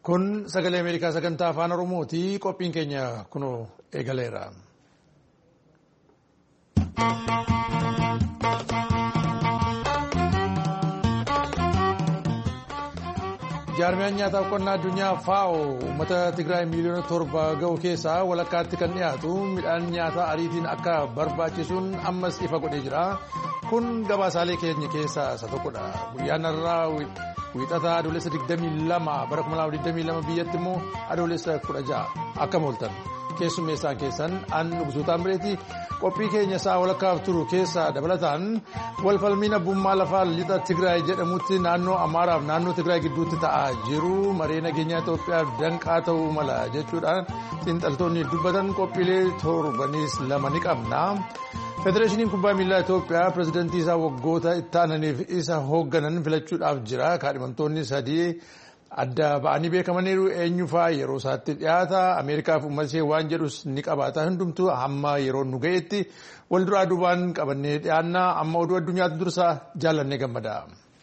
Kun sagalee Ameerikaa sagantaa afaan Oromooti. Qophiin keenya kunoo eegaleera. Jaarmiyaan nyaataa qonnaa addunyaa FAO uummata Tigraay miliyoona 7 ga'u keessaa walakkaatti kan dhiyaatu midhaan nyaataa ariitiin akka barbaachisuun ammas ifa godhee jira. Kun gabaasaalee keenya keessaa isa tokkodha. Guyyaan har'aa wiixataa adoolessa 22 bara 2022 biyyatti immoo adoolessa 16 akkam ooltan. Keessummeessaan keessan an Nugusuutaan bireeti. Qophii keenya isaa walakkaaf turu keessaa dabalataan walfalmiin abbummaa lafaa lixa Tigraay jedhamutti naannoo Amaaraaf naannoo Tigraay gidduutti ta'aa jiru maree nageenyaa Itoophiyaaf danqaa ta'uu mala jechuudhaan xiinxaltoonni dubbatan qophiilee torbaniis lama ni qabna. Federeeshiniin kubbaa miilaa Itoophiyaa pirezidantii isaa waggoota itti aananiif isa hoogganan filachuudhaaf jira. Kaadhimamtoonni sadii adda ba'anii beekamaniiru eenyufaa yeroo isaatti dhiyaata. Ameerikaaf uummata ishee waan jedhus ni qabaata. Hundumtuu hamma yeroo nu ga'etti wal duraa duubaan qabannee dhiyaanna. Amma oduu addunyaatti dursaa jaallannee gammada.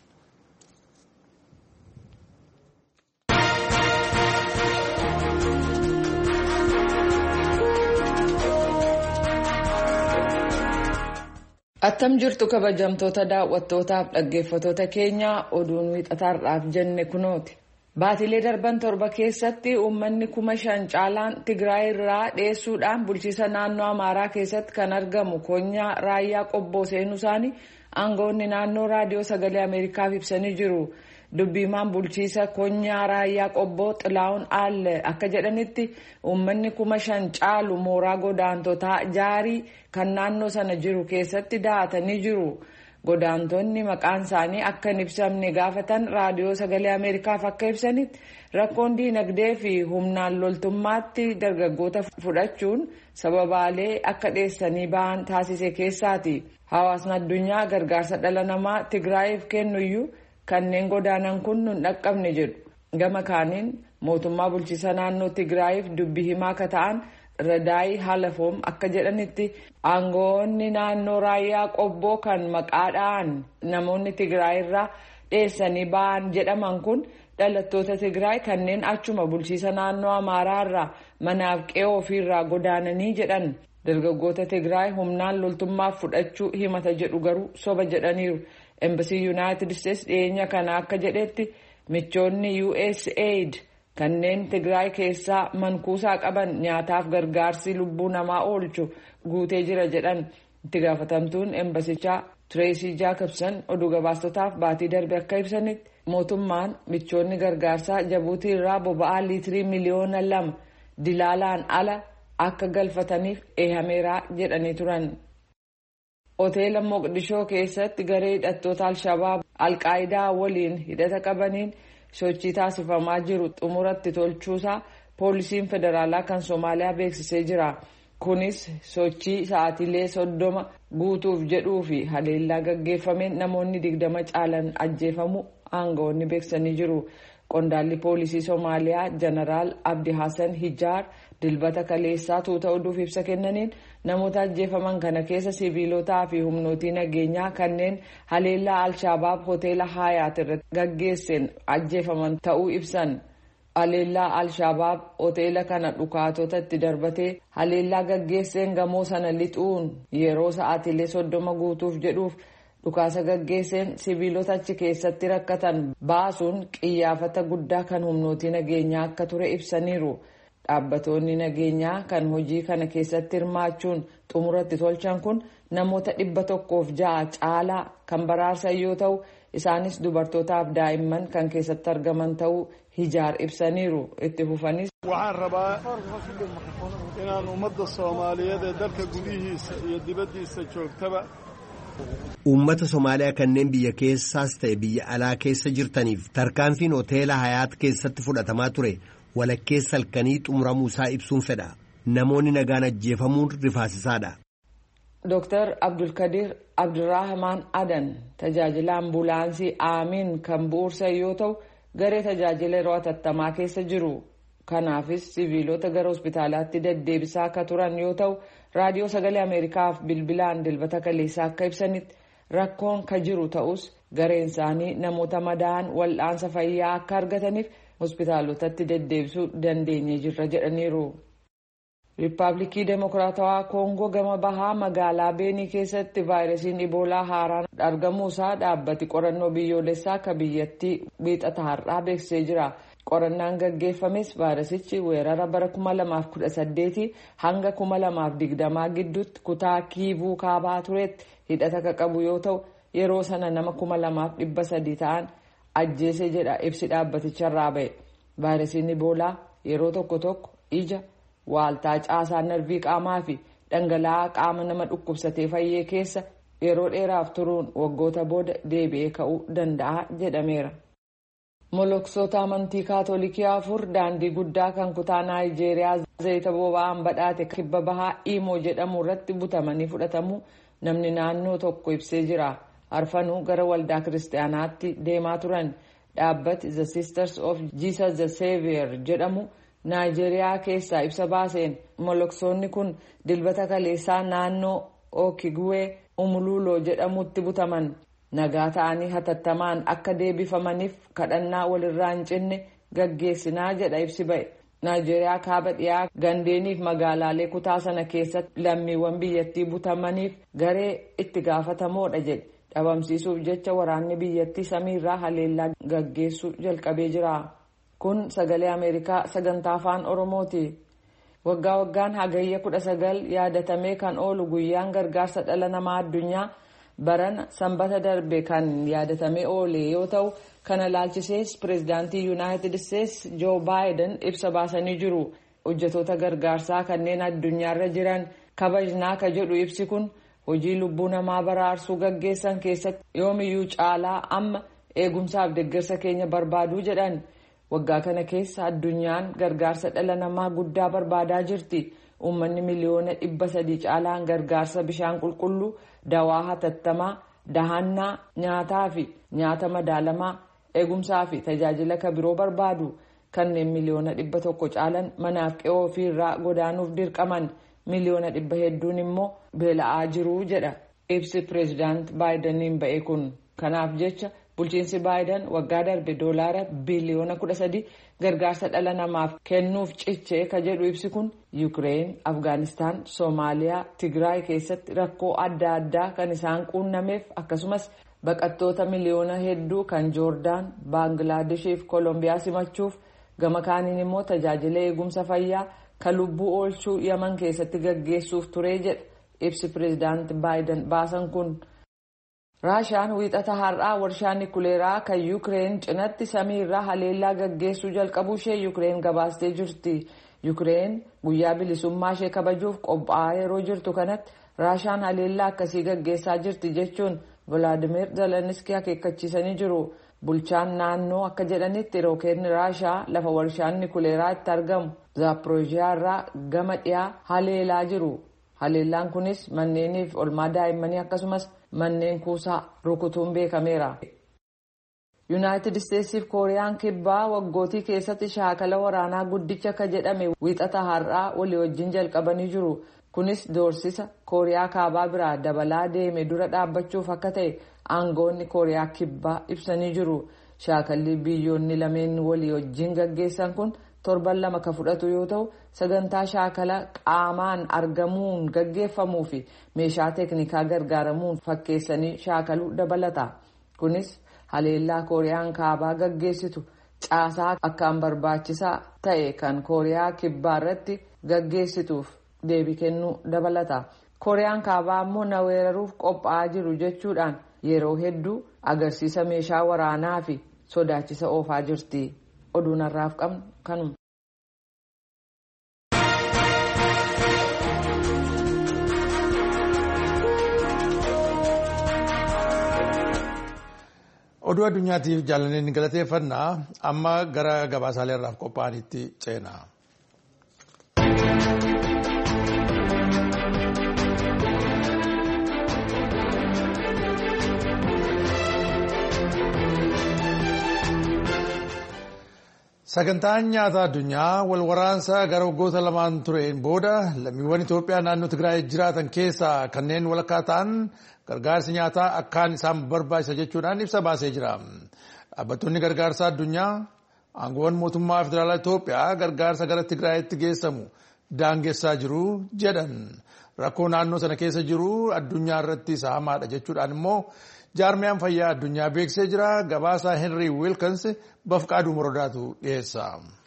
Attam jirtu kabajamtoota daawwattootaaf dhaggeeffattoota keenya oduun wiixataarraaf jenne kunooti. Baatilee darban torba keessatti uummanni 5,000 caalaan Tigraay irraa dheessuudhaan bulchiisa naannoo Amaaraa keessatti kan argamu konyaa raayyaa qobboo seenuu isaanii aangawoonni naannoo raadiyoo sagalee Ameerikaaf ibsanii jiru. Dubbiimaan bulchiisa konyaa raayyaa qobboo Xilaawun Aalle akka jedhanitti uummanni 5,000 caalu mooraa godaantotaa jaarii kan naannoo sana jiru keessatti daatanii jiru. Godaantonni maqaan isaanii akka hin ibsamne gaafatan raadiyoo sagalee Ameerikaaf akka ibsanitti rakkoon diinagdee fi humnaan loltummaatti dargaggoota fudhachuun sababaalee akka dheessanii ba'an taasise keessaati. Hawaasni addunyaa gargaarsa dhala namaa Tigraayiif kennuyyuu kanneen godaanan kun nun dhaqqabne jedhu. Gama kaaniin mootummaa bulchiisa naannoo Tigraayiif dubbii himaa akka ta'an Radaayi Halafoom akka jedhanitti aangawoonni naannoo raayyaa qobboo kan maqaadhaan namoonni Tigraay irraa dheessanii ba'an jedhaman kun dhalattoota Tigraay kanneen achuma bulchiisa naannoo Amaaraa irraa manaaf qe'oo ofiirraa godaananii jedhan. Dargaggoota Tigraay humnaan loltummaaf fudhachuu himata jedhu garuu soba jedhaniiru. Embassy United States dhiyeenya kana akka jedhetti michoonni USAID kanneen Tigraay keessaa mankuusaa qaban nyaataaf gargaarsi lubbuu namaa oolchu guutee jira jedhan. Itti gaafatamtuun embasichaa Tracy Jacobson oduu gabaastotaaf baatii darbe akka ibsanitti mootummaan michoonni gargaarsaa Jabuutii irraa boba'aa liitirii miliyoona 2 dilaalaan ala akka galfataniif eehameeraa jedhanii turan. Hoteela Moqdishoo keessatti garee hidhattoota Al-Shabaab Al-Qaayidaa waliin hidhata qabaniin sochii taasifamaa jiru xumuratti tolchuusaa poolisiin federaalaa kan Somaaliyaa beeksisee jira. Kunis sochii sa'aatiilee 30 guutuuf jedhuu fi haleellaa gaggeeffameen namoonni 20 caalan ajjeefamuu aangawoonni beeksisanii jiru. Qondaalli poolisii Somaaliyaa Jeneraal Abdi Hassan Hijaar dilbata kaleessaa tuuta oduuf ibsa kennaniin namoota ajjeefaman kana keessa siviilotaa fi humnootii nageenyaa kanneen haleellaa Al-Shabaab hoteela Hayaat irratti gaggeesseen ajjeefaman ta'uu ibsan. Haleellaa Al-Shabaab hoteela kana dhukaatota itti darbatee haleellaa gaggeesseen gamoo sana lixuun yeroo sa'aatiilee 30 guutuuf jedhuuf dhukaasa gaggeesseen siviilota achi keessatti rakkatan baasuun qiyyaafata guddaa kan humnootii nageenyaa akka ture ibsaniiru. Dhaabbatoonni nageenyaa kan hojii kana keessatti hirmaachuun xumuratti tolchan kun namoota 106 caalaa kan baraarsan yoo ta'u isaanis dubartootaaf daa'imman kan keessatti argaman ta'uu Hijaar ibsaniiru. Itti fufanis waxaan rabaa inaan ummadda Soomaaliyeed ee dalka gudihiisa iyo dibaddiisa joogtaba uummata Somaaliyaa kanneen biyya keessaas ta'e biyya alaa keessa jirtaniif tarkaanfiin hoteela Hayaat keessatti fudhatamaa ture walakkeessa halkanii xumuramuu isaa ibsuun fedha. Namoonni nagaan ajjeefamuun rifaasisaadha. Dr. Abdulkadir Abdurrahman Adan tajaajila ambulaansii Aamin kan bu'uursan yoo ta'u garee tajaajila yeroo hatattamaa keessa jiru. Kanaafis siviilota gara hospitaalaatti deddeebisaa akka turan yoo ta'u raadiyoo sagalee Ameerikaaf bilbilaan dilbata kaleessaa akka ibsanitti rakkoon ka jiru ta'us gareen isaanii namoota madaa'an wal'aansa fayyaa akka argataniif hospitaalotatti deddeebisuu dandeenye jirra jedhaniiru. Riippaabilikii Demokiraatawaa Koongoo gama bahaa magaalaa Beenii keessatti vaayirasiin Iboolaa haaraan argamuusaa dhaabbati qorannoo biyyoolessaa akka biyyattii wiixata har'aa beeksisee jira. Qorannaan gaggeeffames vaayirasichi weerara bara 2018 hanga 2020 gidduutti kutaa Kiivuu kaabaa turetti hidhata qabu yoo ta'u yeroo sana nama 2300 ta'an ajjeese jedha ibsi dhaabbaticharraa ba'e. Vaayirasiin Iboolaa yeroo tokko ija waaltaa caasaa narvii qaamaa fi dhangala'aa qaama nama dhukkubsatee fayyee keessa yeroo dheeraaf turuun waggoota booda deebi'ee ka'uu danda'a jedhameera. Moloksoota amantii kaatolikii 4 daandii guddaa kan kutaa Naayijeeriyaa zayita boba'aan badhaate kibba bahaa Imo jedhamu irratti butamanii fudhatamuu namni naannoo tokko ibsee jira. Arfanuu gara waldaa kiristaanaatti deemaa turan. Dhaabbati The Sisters of Jesus the Savior jedhamu Naayijeeriyaa keessaa ibsa baaseen moloksoonni kun dilbata kaleessaa naannoo Okigwe Umululo jedhamutti butaman. Nagaa ta'anii hatattamaan akka deebifamaniif kadhannaa walirraa hin cinne gaggeessinaa jedha ibsi ba'e. Naayijeeriyaa kaaba dhiyaa gandeeniif magaalaalee kutaa sana keessatti lammiiwwan biyyattii butamaniif garee itti gaafatamoodha jedhe. Dhabamsiisuuf jecha waraanni biyyattii samiirraa haleellaa gaggeessuu jalqabee jira. Kun sagalee Ameerikaa sagantaa afaan Oromooti. Waggaa waggaan hagayya 19 yaadatamee kan oolu guyyaan gargaarsa dhala namaa addunyaa barana sanbata darbe kan yaadatamee oole yoo ta'u kana laalchisees pireezidaantii Yuunaayitid Isteetsi Joo Baayiden ibsa baasanii jiru. Hojjetoota gargaarsaa kanneen addunyaarra jiran kabajnaa ka jedhu ibsi kun hojii lubbuu namaa baraarsuu gaggeessan keessatti yoomiyyuu caalaa amma eegumsaaf deeggarsa keenya barbaaduu jedhan. Waggaa kana keessa addunyaan gargaarsa dhala namaa guddaa barbaadaa jirti. Uummanni miliyoona 300 caalaan gargaarsa bishaan qulqulluu, dawaa hatattamaa, dahannaa, nyaataa fi nyaata madaalamaa, eegumsaa fi tajaajila kabiroo barbaadu. Kanneen miliyoona 100 caalan manaaf qe'oo ofiirraa godaanuuf dirqaman, miliyoona 100 immoo beela'aa jiru jedha ibsi pireezidaant Baayidaniin ba'e kun. Kanaaf jecha bulchiinsi Baayiden waggaa darbe doolaara biliyoona 13 gargaarsa dhala namaaf kennuuf cichee ka jedhu ibsi kun Yuukireen, Afgaanistaan, Soomaaliyaa, Tigraay keessatti rakkoo adda addaa kan isaan quunnameef akkasumas baqattoota miliyoona hedduu kan Joordaan, Baangilaadeeshii fi Koolombiyaa simachuuf gama kaaniin immoo tajaajila eegumsa fayyaa kan lubbuu oolchuu Yaman keessatti gaggeessuuf ture jedha ibsi pireezidaant Baayiden baasan kun. Raashiyaan wiixata har'aa warshaa nikuleeraa kan Yuukireen cinatti samiirraa haleellaa gaggeessuu jalqabuu ishee Yuukireen gabaastee jirti. Yuukireen guyyaa bilisummaa ishee kabajuuf qophaa'aa yeroo jirtu kanatti Raashiyaan haleellaa akkasii gaggeessaa jirti jechuun Volaadimir Zeleniskii akeekkachiisanii jiru. Bulchaan naannoo akka jedhanitti rookeetni Raashiyaa lafa warshaan nikuleeraa itti argamu Zaaporoojiyaa irraa gama dhiyaa haleelaa jiru. Haleellaan kunis manneeniif olmaa daa'immanii akkasumas manneen kuusaa rukutuun beekameera. Yuunaayitid Isteetsiif Kooriyaan kibbaa waggootii keessatti shaakala waraanaa guddicha akka jedhame wiixata har'aa walii wajjin jalqabanii jiru. Kunis doorsisa Kooriyaa kaabaa biraa dabalaa deeme dura dhaabbachuuf akka ta'e aangoonni Kooriyaa kibbaa ibsanii jiru. Shaakalli biyyoonni lameen walii wajjin gaggeessan kun torban 2 ka fudhatu yoo ta'u sagantaa shaakala qaamaan argamuun gaggeeffamuu fi meeshaa teeknikaa gargaaramuun fakkeessanii shaakaluu dabalata. Kunis haleellaa Kooriyaan kaabaa gaggeessitu caasaa akkaan barbaachisaa ta'e kan Kooriyaa kibbaa irratti gaggeessituuf deebii kennuu dabalata. Kooriyaan kaabaa immoo na weeraruuf qophaa'aa jiru jechuudhaan yeroo hedduu agarsiisa meeshaa waraanaa fi sodaachisa oofaa jirti. Oduun har'aaf qabnu kanuma. Oduu addunyaatiif jaallaneen galateeffannaa amma gara gabaasaalee irraaf qophaa'anitti ceena. Sagantaan nyaata addunyaa wal waraansa gara waggoota lamaan tureen booda lammiiwwan Itoophiyaa naannoo Tigraay jiraatan keessaa kanneen walakkaa ta'an gargaarsi nyaataa akkaan isaan barbaachisa jechuudhaan ibsa baasee jira. Dhaabbattoonni gargaarsa addunyaa Aangoon mootummaa federaalaa Itoophiyaa gargaarsa gara Tigraayitti geessamu daangessaa jiru jedhan. Rakkoo naannoo sana keessa jiru addunyaa irratti isa hamaadha jechuudhaan immoo jaarmiyaan fayyaa addunyaa beeksisee jira. Gabaasaa Henry Wilkins Bafqaaduu Morodaatu dhiyeessa.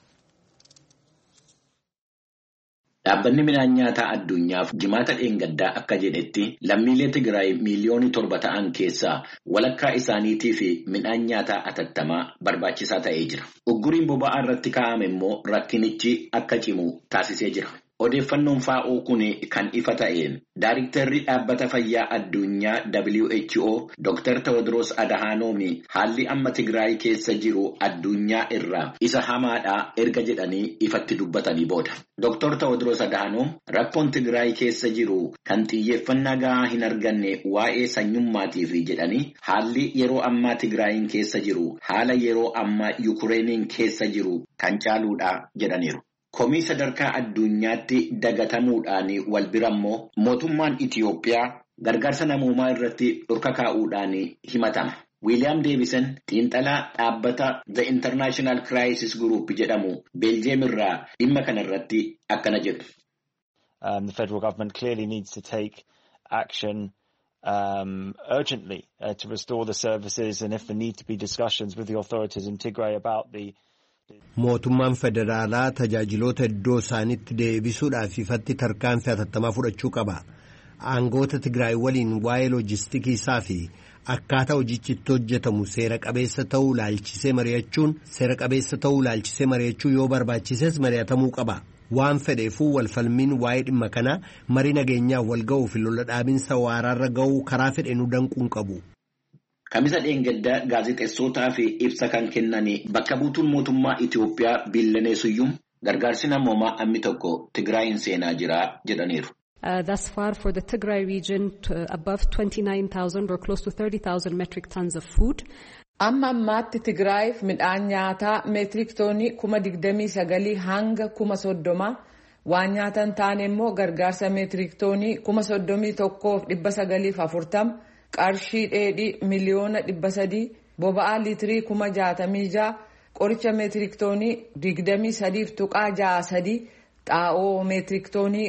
Dhaabbanni midhaan nyaataa addunyaaf jimaata dheengaddaa akka jedhetti lammiilee Tigraay miiliyoonii 7 ta'an keessaa walakkaa isaaniitii fi midhaan nyaataa atattamaa barbaachisaa ta'ee jira. Ugguriin boba'aa irratti kaa'ame immoo rakkinichi akka cimu taasisee jira. Odeeffannoon FAO kun kan ifa ta'een Daayiriktarri dhaabbata fayyaa addunyaa WHO Dr. Tewodiroos Adhaanoom haalli amma Tigraay keessa jiru addunyaa irraa isa hamaadha erga jedhanii ifatti dubbatanii booda. Dr. Tewodiroos Adhaanoom rakkoon Tigraay keessa jiru kan xiyyeeffannaa gahaa hin arganne waa'ee sanyummaatiif jedhanii haalli yeroo ammaa Tigraayin keessa jiru haala yeroo ammaa Yukureeniin keessa jiru kan caaluudha jedhaniiru. Komii sadarkaa addunyaatti dagatamuudhaan wal bira immoo mootummaan Itiyoophiyaa gargaarsa namoomaa irratti dhorka kaa'uudhaan himatama. Wiiliyaam Deebisen xiinxalaa dhaabbata The International Crisis Group jedhamu Beeljeem irraa dhimma kana irratti akkana jedhu. The federal government clearly needs to take action urgently to restore the services, and if there need to be discussions with the authorities in Tigray about the Mootummaan federaalaa tajaajiloota iddoo isaaniitti deebisuudhaaf ifatti tarkaanfii hatattamaa fudhachuu qaba. Aangoota Tigraay waliin waa'ee loojistiikii isaa fi akkaataa hojichi itti hojjetamu seera qabeessa ta'uu ilaalchisee mari'achuu yoo barbaachises mari'atamuu qaba. Waan fedheefuu walfalmiin waa'ee dhimma kanaa marii nageenyaaf wal ga'uu fi lola dhaabinsa waraarra ga'uu karaa fedheenuu danquun qabu. Kamisa dheengaddaa gaazexeessotaa fi ibsa kan kennanii bakka buutuun mootummaa Itiyoophiyaa Billaneesuyyuu gargaarsi namoomaa ammi tokko Tigraayin seenaa jira jedhaniiru. Thus far for the Tigray region above 29,000 or close to 30,000 metric tons of food. Amma ammaatti Tigraayiif midhaan nyaataa meetirik toonii 29,000 hanga 30,000 waan nyaatan taane immoo gargaarsa meetirik toonii 31,940 qarshii dheedhii miliyoona 300 boba'aa liitirii 66,000 qoricha meetirik toonii 23.63 xaa'oo meetirik toonii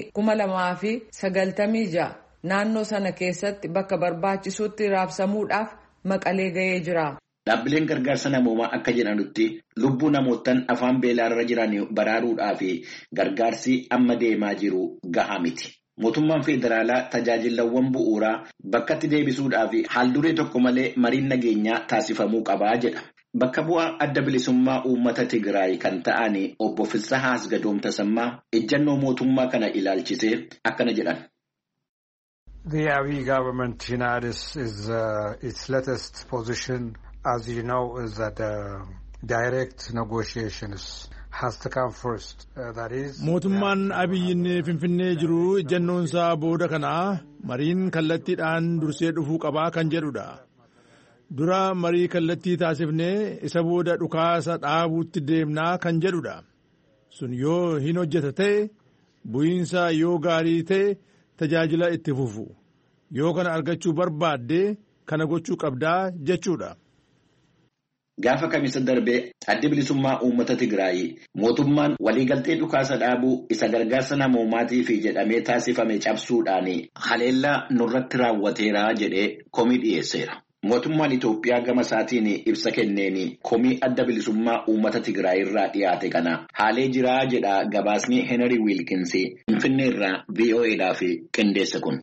2,096 naannoo sana keessatti bakka barbaachisutti raabsamuudhaaf Maqalee ga'ee jira. Dhaabbileen gargaarsa namoomaa akka jedhanutti lubbuu namootaan afaan beelaarra jiran baraaruudhaaf gargaarsi amma deemaa jiru gahaa miti. Mootummaan federaalaa tajaajilawwan bu'uuraa bakkatti deebisuudhaaf haalduree tokko malee mariin nageenyaa taasifamuu qabaa jedha. Bakka bu'aa adda bilisummaa uummata Tigraay kan ta'an obbo Filsahaas Gadoom Tasammaa ejjannoo mootummaa kana ilaalchisee akkana jedhan. The Abiy government is its latest position, as you know, is that direct negotiations has to come first. That is. Mootummaan Abiyyi Finfinnee jiru ejjannoonsaa booda kana mariin kallattiidhaan dursee dhufuu qabaa kan jedhudha. Dura marii kallattii taasifnee isa booda dhukaasa dhaabuutti deemnaa kan jedhudha. Sun yoo hin hojjeta ta'e bu'iinsa yoo gaarii ta'e tajaajila itti fufu. Yoo kana argachuu barbaadde kana gochuu qabdaa jechuudha. Gaafa kamisa darbee adda bilisummaa uummata Tigraay mootummaan waliigaltee dhukaasa dhaabuu isa gargaarsa namoomaatiif jedhamee taasifame cabsuudhaan haleellaa nurratti raawwateera jedhee komii dhiyeesseera. Mootummaan Itoophiyaa gama isaatiin ibsa kenneen komii adda bilisummaa uummata Tigraay irraa dhiyaate kana haalee jiraa jedha gabaasni Henry Wilkins Finfinnee irraa VOAdhaaf qindeesse kun.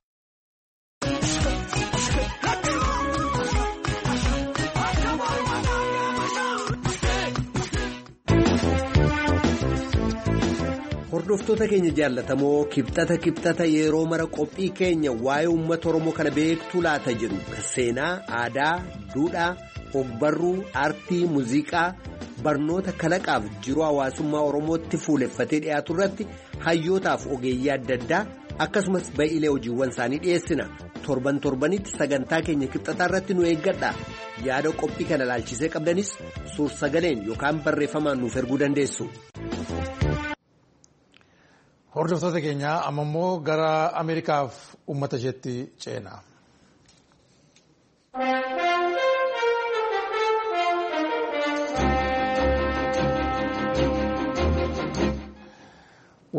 Hordoftoota keenya jaallatamoo kibxata yeroo mara qophii keenya waa'ee uummata Oromoo kana beektuu laata jedhu seenaa, aadaa, duudhaa, ogbarruu, aartii, muuziqaa, barnoota kalaqaaf jiruu hawaasummaa Oromootti fuuleffatee dhiyaatu irratti hayyootaaf ogeeyyii adda addaa akkasumas ba'iilee hojiiwwan isaanii dhiyeessina. Torbanitti sagantaa keenya kibxataa irratti nu eeggadha. Yaada qophii kana ilaalchisee qabdanis suur-sagaleen yookaan barreeffamaan nuuf erguu dandeessu. Hordoftoota keenya amma immoo gara Ameerikaaf uummata isheetti ceena.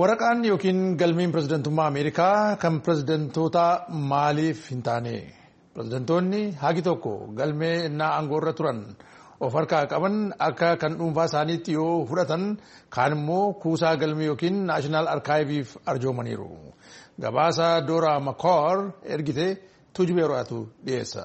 Waraqaan yookiin galmeen pirezidantummaa Ameerikaa kan pirezidantoota maaliif hin taane? Pirezidantoonni hagi tokko galmee innaa aangoo irra turan of harkaa qaban akka kan dhuunfaa isaaniitti yoo fudhatan kaan immoo kuusaa galmee yookiin naashinaal arkaayiviif arjoomaniiru. Gabaasa Dooraa Makoor ergite Tuujubee Ro'aatu dhiyeessa.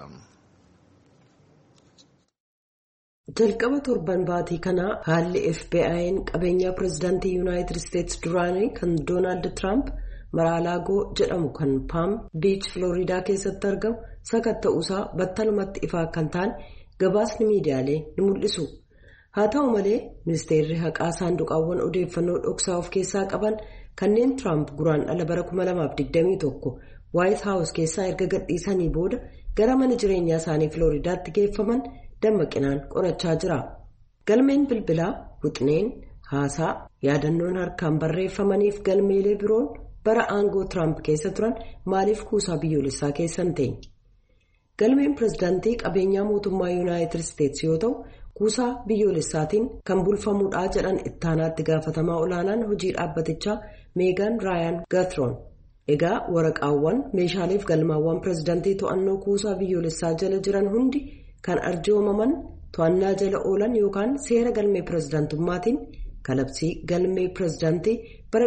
Jalqaba torban baatii kanaa haalli FBI'n qabeenyaa pirezidaantii Yuunaayitid Isteetsi duraanii kan Doonaald Tiraamp Mar-a-Laagoo jedhamu kan Paam Biich Filooriidaa keessatti argamu sakatta'uusaa battalumatti ifaa kan ta'an gabaasni miidiyaalee ni mul'isu. Haa ta'u malee ministeerri haqaa saanduqaawwan odeeffannoo dhoksaa of keessaa qaban kanneen Tiraamp guraandhala bara 2021 Waayit Haawus keessaa erga gadhiisanii booda gara mana jireenyaa isaanii Filooriidaatti geeffaman dammaqinaan qorachaa jira. Galmeen bilbilaa, wixneen, haasaa, yaadannoon harkaan barreeffamaniif galmeelee biroon bara aangoo Tiraamp keessa turan maaliif kuusaa biyyoolessaa keessa hin ta'e? Galmeen pirezidaantii qabeenyaa mootummaa Yuunaayitid Isteetsi yoo ta'u, kuusaa biyyoolessaatiin kan bulfamuudha jedhan ittaanaatti gaafatamaa olaanaan hojii dhaabbatichaa Meegan Raayaan Gathroon. Egaa waraqaawwan meeshaaleef galmaawwan pirezidaantii to'annoo kuusaa biyyoolessaa jala jiran hundi kan arjoomaman to'annaa jala oolan yookaan seera galmee pirezidaantummaatiin kalabsii galmee pirezidaantii bara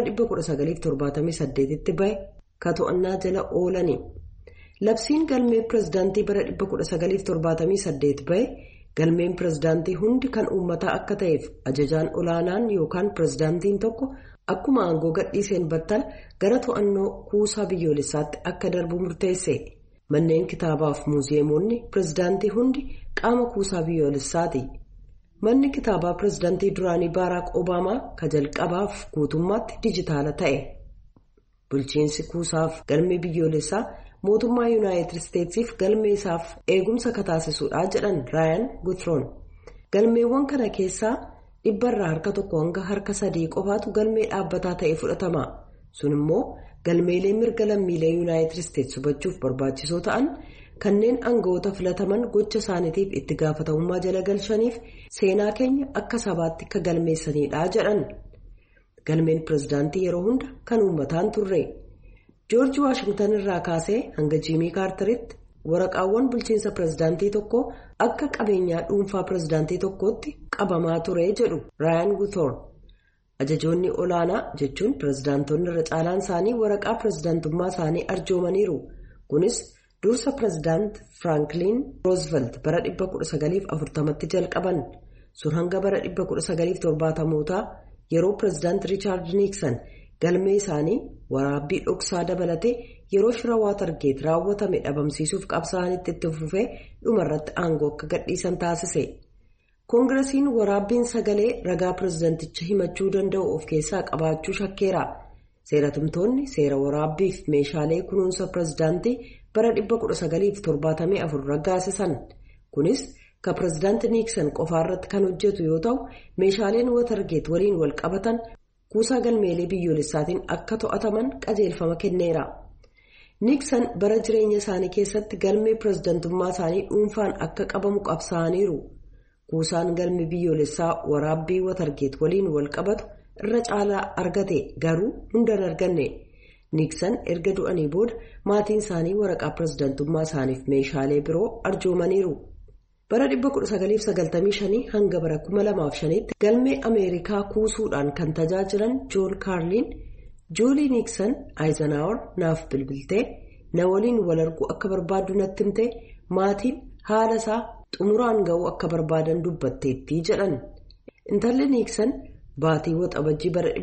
1978tti bahe ka to'annaa jala oolani. Labsiin galmee pirezidaantii bara 1978 bahe galmeen pirezidaantii hundi kan uummataa akka ta'eef ajajaan olaanaan yookaan pirezidaantiin tokko akkuma aangoo gadhiiseen battala gara to'annoo kuusaa biyyoolessaatti akka darbu murteesse. Manneen kitaabaaf muuziyeemonni pirezidaantii hundi qaama kuusaa biyyoolessaati. Manni kitaabaa pirezidaantii duraanii Baaraak Obaamaa ka jalqabaaf guutummaatti dijitaala ta'e. Bulchiinsi kuusaaf galmee biyyoolessaa mootummaa Yuunaayitid Isteetsiif galmee isaaf eegumsa kataasisuudha jedhan Raayaan Gathroon. Galmeewwan kana keessaa 100 harka 1 hanga harka 3 qofaatu galmee dhaabbataa ta'e fudhatama. Sun immoo galmeelee mirga lammiilee Yuunaayitid Isteetsi hubachuuf barbaachisoo ta'an kanneen aangawoota filataman gocha isaaniitiif itti gaafatamummaa jala galchaniif seenaa keenya akka sabaatti akka galmeessanidha jedhan. Galmeen pirezidaantii yeroo hunda kan uummataan turre. Joorji Waashingtan irraa kaasee hanga Jiimii Kaartaritti waraqaawwan bulchiinsa pirezidaantii tokko akka qabeenyaa dhuunfaa pirezidaantii tokkootti qabamaa ture jedhu Raayaan Gathroon. Ajajoonni olaanaa jechuun pirezidaantonni irra caalaan isaanii waraqaa pirezidaantummaa isaanii arjoomaniiru. Kunis dursa pirezidaant Firaanklin Roosevelt bara 1940tti jalqaban. Sun hanga bara 1970mootaa yeroo pirezidaant Riichaard Niiksan galmee isaanii waraabbii dhoksaa dabalatee yeroo shira Waatargeet raawwatame dhabamsiisuuf qabsaa'anitti itti fufee dhumarratti aangoo akka gadhiisan taasise. Koongiresiin waraabbiin sagalee ragaa pirezidaanticha himachuu danda'u of keessaa qabaachuu shakkeera. Seeratumtoonni seera waraabbiif meeshaalee kunuunsa pirezidaantii bara 1974 raggaasisan. Kunis ka pirezidaanti Niiksan qofaarratti kan hojjetu yoo ta'u, meeshaaleen Waatargeet waliin wal qabatan kuusaa galmeelee biyyoolessaatiin akka to'ataman qajeelfama kenneera. Niiksan bara jireenya isaanii keessatti galmee pirezidaantummaa isaanii dhuunfaan akka qabamu qabsaa'aniiru. Kuusaan galmee biyyoolessaa waraabbii Waatargeet waliin wal qabatu irra caalaa argate garuu hunda hin arganne. Niiksan erga du'anii booda maatiin isaanii waraqaa pirezidaantummaa isaaniif meeshaalee biroo arjoomaniiru. Bara 1995 hanga bara 2005tti galmee Ameerikaa kuusuudhaan kan tajaajilan Joon Kaarliin, Juulii Niiksan Aayizanaawar naaf bilbiltee na waliin wal arguu akka barbaadu natti himte maatiin haala isaa xumuraan ga'uu akka barbaadan dubbatteetti jedhan. Intalli Niiksan baatii waxabajjii bara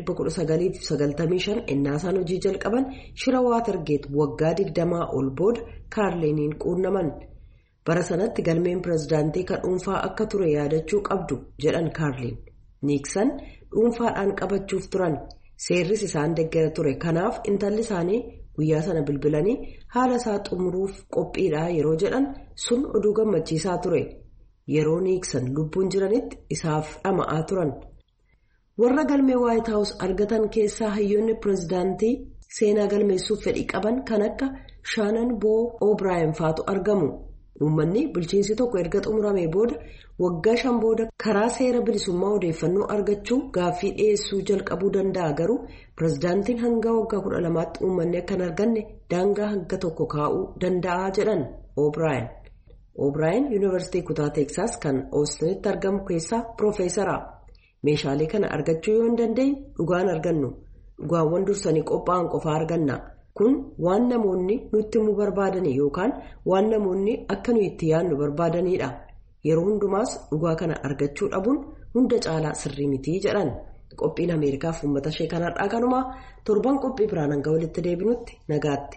1995 innaasaan hojii jalqaban shira Waatargeet waggaa 20 ol booda Kaarliiniin quunnaman. Bara sanatti galmeen pirezidaantii kan dhuunfaa akka ture yaadachuu qabdu jedhan Kaarliin. Niiksan dhuunfaadhaan qabachuuf turan. Seerris isaan deeggara ture. Kanaaf intalli isaanii guyyaa sana bilbilanii haala isaa xumuruuf qophiidha yeroo jedhan sun oduu gammachiisaa ture. Yeroo Niiksan lubbuun jiranitti isaaf dhama'aa turan. Warra galmee Waayit Haawus argatan keessaa hayyoonni pirezidaantii seenaa galmeessuuf fedhii qaban kan akka Shaanan Boo O'Brien faatu argamu. Uummanni bulchiinsi tokko erga xumuramee booda waggaa 5 booda karaa seera bilisummaa odeeffannoo argachuu gaaffii dhiyeessuu jalqabuu danda'a garuu pirezidaantiin hanga waggaa 12tti uummanni akka hin arganne daangaa hanga tokko kaa'uu danda'a jedhan O'Brien yuunivarsiitii kutaa Teeksaas kan Oostinitti argamu keessaa Piroofeesara. Meeshaalee kana argachuu yoo hin dandeenye dhugaan argannu. Dhugaawwan dursanii qophaa'an qofaa arganna. Kun waan namoonni nutti himuu barbaadanii yookaan waan namoonni akka nuyi itti yaadnu barbaadanidha. Yeroo hundumaas dhugaa kana argachuu dhabuun hunda caalaa sirrii miti jedhan. Qophiin Ameerikaaf uummata ishee kanarraa kanumaa torban qophii biraan hanga walitti deebinutti nagaatti.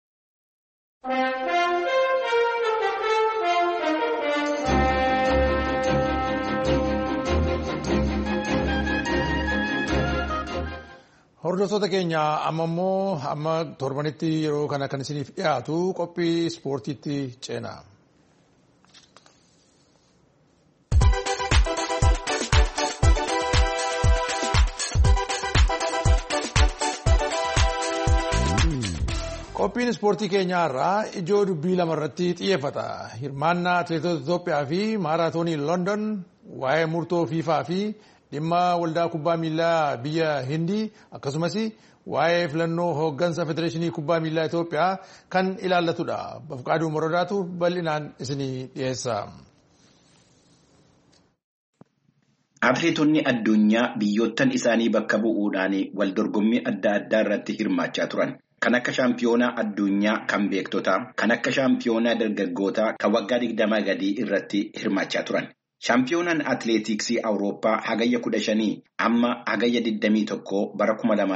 Hordoftoota keenya amma torbanitti yeroo kana kan isiniif dhiyaatu qophii ispoortiitti ceena. Qophiin ispoortii keenyaa irraa ijoo dubbii lamarratti xiyyeeffata. Hirmaannaa atileetota Itoophiyaa fi maaraatoonii London, waa'ee murtoo fiifaa fi dhimma waldaa kubbaa miilaa biyya Hindii akkasumas waa'ee filannoo hooggansa federeeshinii kubbaa miilaa Itoophiyaa kan ilaallatudha. Bafqaaduu Morodaatu bal'inaan isinii dhiyeessa. Atileetonni addunyaa biyyoottan isaanii bakka bu'uudhaan wal dorgommii adda addaa irratti hirmaachaa turan. Kan akka shaampiyoonaa addunyaa kan beektotaa, kan akka shaampiyoonaa dargaggootaa kan waggaa 20 gadii irratti hirmaachaa turan. Shaampiyoonaan atileetiksii Awurooppaa hagayya 15 amma hagayya 21 bara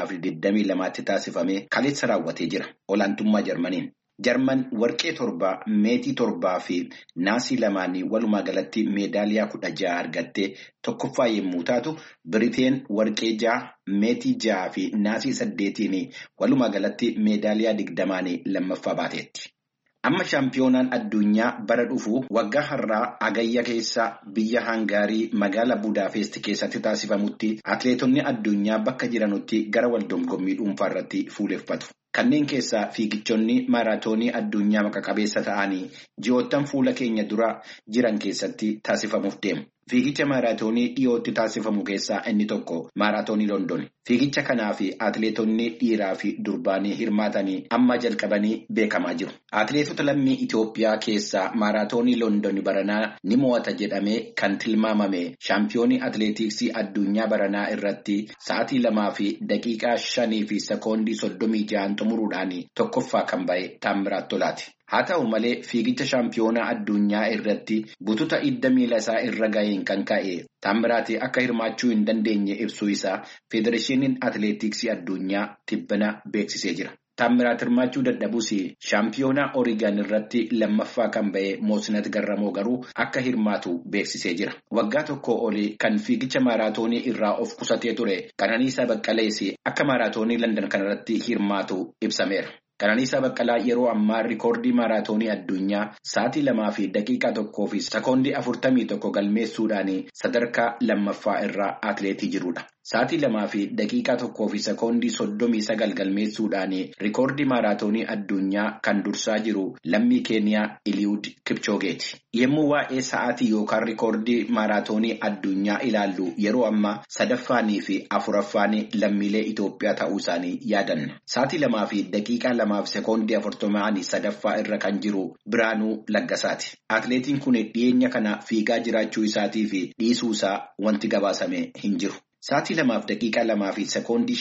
2022tti taasifamee kaleessa raawwatee jira. Olaantummaa Jarmaniin. Jarman warqee 7, meetii 7 fi naasii 2 walumaa galatti meedaaliyaa 16 argattee tokkoffaa yommuu taatu, Biriteen warqee 6, meetii 6 fi naasii 8 walumaa galatti meedaaliyaa 20 lammaffaa baateetti. Amma shaampiyoonaan addunyaa bara dhufu waggaa har'aa hagayya keessa biyya Hangaarii magaalaa Budaapest keessatti taasifamutti atileetonni addunyaa bakka jiranutti gara wal dorgommii dhuunfaa irratti fuuleffatu. Kanneen keessaa fiigichonni maaraatoonii addunyaa maqaa qabeessa ta'anii ji'oottan fuula keenya dura jiran keessatti taasifamuuf deemu. Fiigicha maaraatoonii dhiyootti taasifamu keessaa inni tokko maaraatoonii London. Fiigicha kanaa fi atileetonni dhiiraa fi durbaanii hirmaatanii amma jalqabanii beekamaa jiru. Atileetota lammii Itoophiyaa keessaa maaraatoonii London baranaa ni mo'ata jedhamee kan tilmaamame shaampiyoonii atileetiksii addunyaa baranaa irratti sa'aatii 2 fi daqiiqaa 5 fi sekoondii 36 xumuruudhaan tokkoffaa kan ba'e Taammiraat Tolaati. Haa ta'u malee fiigicha shaampiyoonaa addunyaa irratti bututa hidda miila isaa irra ga'een kan ka'e Taammiraat akka hirmaachuu hin dandeenye ibsuu isaa Federeeshiniin Atileetiksii addunyaa tibbana beeksisee jira. Taammiraat hirmaachuu dadhabuus shaampiyoonaa Oreegon irratti lammaffaa kan ba'e Moosinaat Garramoo garuu akka hirmaatu beeksisee jira. Waggaa tokko olii kan fiigicha maaraatoonii irraa of qusatee ture Qananiisaa Baqqalees akka maaraatoonii London kanarratti hirmaatu ibsameera. Qananiisaa Baqqalaa yeroo ammaa rikoordii maaraatoonii addunyaa sa'aatii 2 fi daqiiqaa 1 fi sekoondii 41 galmeessuudhaan sadarkaa lammaffaa irraa atileetii jirudha. Sa'aatii 2 fi daqiiqaa 1 fi sekoondii 39 galmeessuudhaan rikoordii maaraatoonii addunyaa kan dursaa jiru lammii Keeniyaa Eliud Kipchogeeti. Yemmuu waa'ee sa'aatii yookaan rikoordii maaraatoonii addunyaa ilaallu yeroo ammaa 3ffaan fi 4ffaan lammiilee Itoophiyaa ta'uu isaanii yaadanna. Sa'aatii 2 fi daqiiqaa 2 fi sekoondii 40 3ffaa irra kan jiru Biraanuu Laggasaati. Atileetiin kun dhiyeenya kana fiigaa jiraachuu isaatii fi dhiisuu isaa wanti gabaasame hin jiru. Sa'aatii 2 daqiiqaa 2 fi sekoondii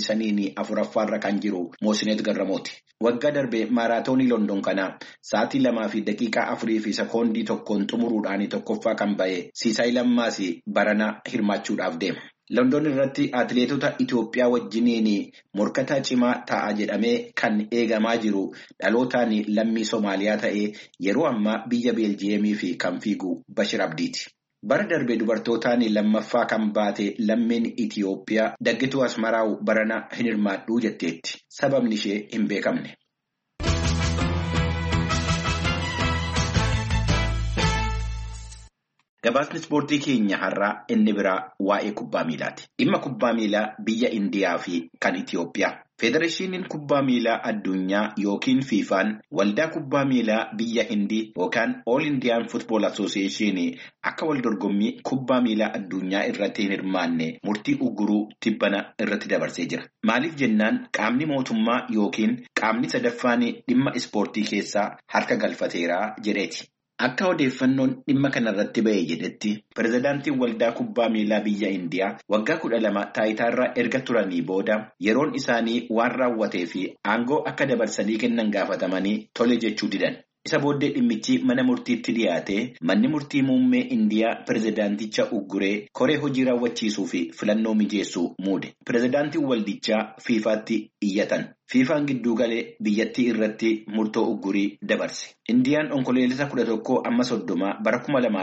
55 4ffaarra kan jiru Moosineet Garramooti. Waggaa darbe maaraatoonii London kana sa'aatii 2 fi daqiiqaa 4 fi sekoondii 1 xumuruudhaan tokkoffaa kan ba'e Siisaay Lammaas barana hirmaachuudhaaf deema. London irratti atileetota Itoophiyaa wajjiniin morkataa cimaa ta'a jedhamee kan eegamaa jiru dhalootaan lammii Somaaliyaa ta'ee yeroo ammaa biyya Beeljiyeemii fi kan fiigu Bashir Abdiiti. Bara darbe dubartootaan lammaffaa kan baate lammiin Itoophiyaa Daggituu Asmaraaw barana hin hirmaadhuu jetteetti. Sababni ishee hin beekamne. Gabaasni ispoortii keenya har'aa inni biraa waa'ee kubbaa miilaati. Dhimma kubbaa miilaa biyya Indiyaa fi kan Itoophiyaa. Federeeshiniin kubbaa miilaa addunyaa yookiin fiifaan waldaa kubbaa miilaa biyya Hindii yookaan All Indian Football Association akka wal dorgommii kubbaa miilaa addunyaa irratti hin hirmaanne murtii ugguruu tibbana irratti dabarsee jira. Maaliif jennaan qaamni mootummaa yookiin qaamni sadaffaan dhimma ispoortii keessaa harka galfateera jedheeti. Akka odeeffannoon dhimma kanarratti ba'ee jedhetti pirezidaantiin waldaa kubbaa miilaa biyya Indiyaa waggaa 12 taayitaarra erga turanii booda yeroon isaanii waan raawwatee fi aangoo akka dabarsanii kennan gaafatamanii tole jechuu didan. Isa booddee dhimmichi mana murtiitti dhiyaate manni murtii muummee Indiyaa pirezidaanticha ugguree koree hojii raawwachiisuu fi filannoo mijeessuu muude. Pirezidaantiin waldichaa fiifaatti iyyatan. Fiifaan gidduu galee biyyattii irratti murtoo uggurii dabarse. Indiyaan onkoloolessa 11-30 bara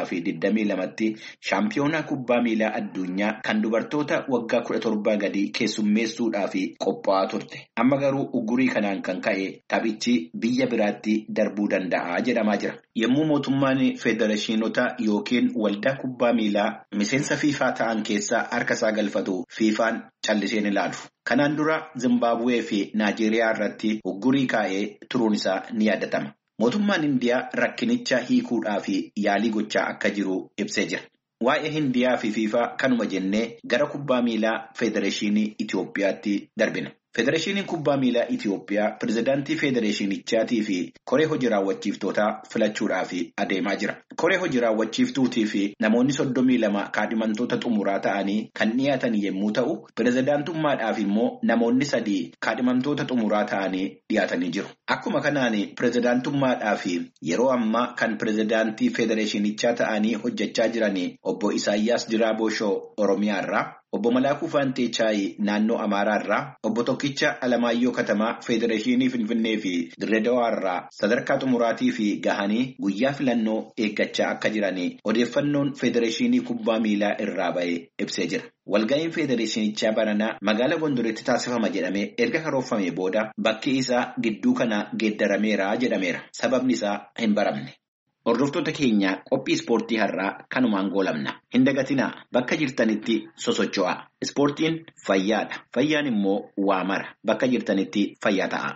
2022tti shaampiyoonaa kubbaa miilaa addunyaa kan dubartoota waggaa 17 gadi keessummeessuudhaaf qophaa'aa turte. Amma garuu uggurii kanaan kan ka'e taphichi biyya biraatti darbuu danda'a jedhamaa jira. Yommuu mootummaan federeeshinota yookiin waldaa kubbaa miilaa miseensa fiifaa ta'an keessaa harka isaa galfatu fiifaan calliseen ilaalu. Kanaan dura Zimbaabuwee fi Naajeeriyaa irratti uggurii kaa'ee turuun isaa ni yaadatama. Mootummaan Indiyaa rakkinicha hiikuudhaaf yaalii gochaa akka jiru ibsee jira. Waa'ee Hindiyaa fi fiifaa kanuma jennee gara kubbaa miilaa federeeshinii Itoophiyaatti darbina. Federeeshiniin kubbaa miilaa Itoophiyaa pirezidaantii federeeshinichaatii fi koree hojii raawwachiiftootaa filachuudhaaf adeemaa jira. Koree hojii raawwachiiftuutii fi namoonni 32 kaadhimamtoota xumuraa ta'anii kan dhiyaatan yommuu ta'u, pirezidaantummaadhaaf immoo namoonni 3 kaadhimamtoota xumuraa ta'anii dhiyaatanii jiru. Akkuma kanaan pirezidaantummaadhaaf yeroo ammaa kan pirezidaantii federeeshinichaa ta'anii hojjechaa jiranii obbo Isaayyaas Diraaboshoo Oromiyaa irraa, obbo Malaakuu Faanteechaayi naannoo Amaaraa irraa, obbo Tokkicha Alamaayyoo Katamaa Federeeshinii Finfinnee fi Dirreedawaa irraa sadarkaa xumuraatii fi gahanii guyyaa filannoo eeggachaa akka jiranii odeeffannoon Federeeshinii kubbaa miilaa irraa ba'ee ibsee jira. Walga'iin Federeeshinichaa baranaa magaalaa Gondoritti taasifama jedhamee erga karoorfamee booda bakki isaa gidduu kana geeddarameera jedhameera. Sababni isaa hin baramne. Hordoftoota keenya qophii ispoortii har'aa kanumaan goolabna. Hin dagatinaa bakka jirtanitti sosocho'aa. Ispoortiin fayyaadha. Fayyaan immoo waa mara. Bakka jirtanitti fayyaa ta'a.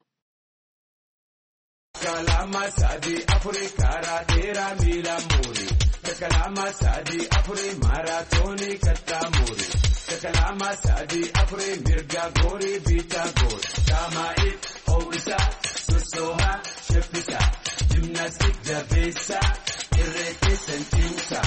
Kalama sadii afurii karaa dheeraa miila muurii. Kalama sadii afurii maaraatoonii kattaa muurii. Kalama sadii afurii mirga goorii biitaa goorii. Daamaa'iif hoo'isaa sossoohaa shaffisaa. Gimnaastik jabeessaa irreetti sanchiinsa.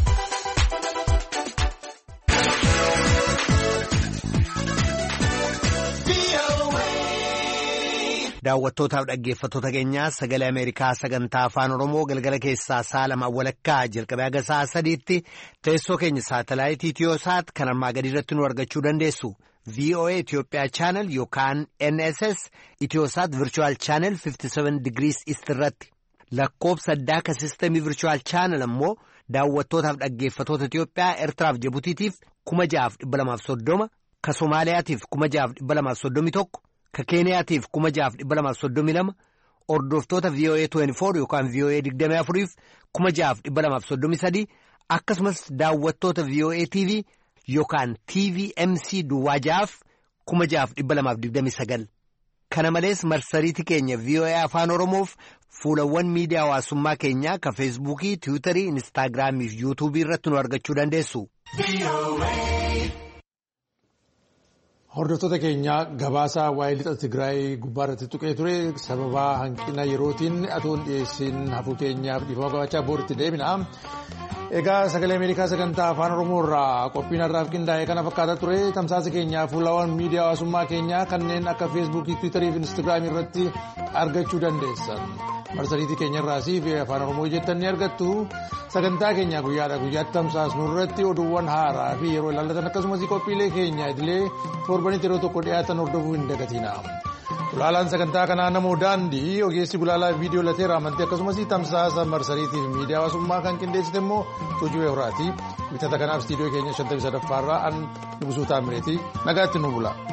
Daawwattootaaf dhaggeeffattoota keenyaa sagalee Ameerikaa sagantaa afaan Oromoo galgala keessaa sa'a 2 walakkaa jalqabee haga sa'a 3tti teessoo keenya saatalaayitii Itiyoosaat kan armaa gadii irratti nu argachuu dandeessu. VOA Itoophiyaa Channel yookaan NSS Itiyoosaat Virtual Channel 57 degrees East irratti. Lakkoobsa addaa ka sistemii Virtual Channel ammoo daawwattootaaf dhaggeeffattoota Itoophiyaa Eertiraaf Jibutiitiif 6,230, ka Somaaliyaatiif 6,231, ka Keeniyaatiif 6,232, hordoftoota VOA 24 yookaan VOA 24f 6,233 akkasumas daawwattoota VOA TV yookaan TVMC duwwaa 6,229. Kana malees marsariitii keenya VOA Afaan Oromoof fuulawwan miidiyaa hawaasummaa keenyaa ka Feesbuukii, Tiwiitarii, Inistaagiraamii fi Yuutuubii irratti nu argachuu dandeessu. Hordoftoota keenya gabaasaa waa'ee lixa Tigraay gubbaa irratti tuqee ture sababa hanqina yerootiin atoon dhiyeessin hafuu keenyaaf dhiifama gabaachaa booritti deebina. Egaa sagalee Ameerikaa sagantaa afaan Oromoo irraa qophiin har'aaf qindaa'e kana fakkaata ture. Tamsaasa keenyaa fuulawwan miidiyaa hawaasummaa keenyaa kanneen akka Feesbuukii, Tiwiitarii fi Inistaagiraamii irratti argachuu dandeessan. Marsariitii keenya irraas fi afaan Oromoo jettan ni argattu. Sagantaa keenya guyyaadhaa guyyaatti tamsaasnu irratti oduuwwan haaraa fi yeroo ilaallatan akkasumas qophiilee keenya idilee torbanitti yeroo tokko dhiyaatan hordofuu hin dagatina. Gulaalaan sagantaa kanaa namoo daandii ogeessi gulaalaa viidiyoo lateera amantii akkasumas tamsaasa marsariitii fi miidiyaa hawaasummaa kan qindeessite immoo Tuujubee Horaati. Bitata kanaaf istiidiyoo keenya 53 irraa an Nugusuu Taamireeti. Nagaatti nu bula.